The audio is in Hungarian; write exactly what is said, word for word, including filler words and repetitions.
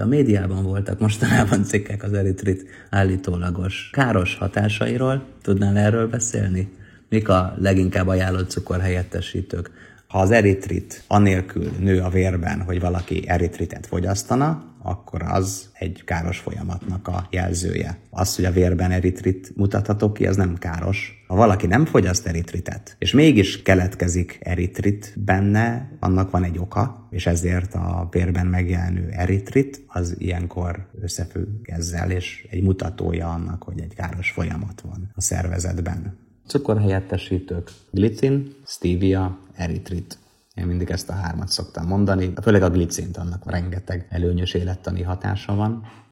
A médiában voltak mostanában cikkek az eritrit állítólagos káros hatásairól. Tudnál erről beszélni? Mik a leginkább ajánlott cukorhelyettesítők? Ha az eritrit anélkül nő a vérben, hogy valaki eritritet fogyasztana, akkor az egy káros folyamatnak a jelzője. Az, hogy a vérben eritrit mutatható ki, az nem káros. Ha valaki nem fogyaszt eritritet, és mégis keletkezik eritrit benne, annak van egy oka, és ezért a vérben megjelenő eritrit, az ilyenkor összefügg ezzel, és egy mutatója annak, hogy egy káros folyamat van a szervezetben. Cukorhelyettesítők: glicin, stevia, eritrit. Én mindig ezt a hármat szoktam mondani, főleg a glicint, annak rengeteg előnyös élettani hatása van.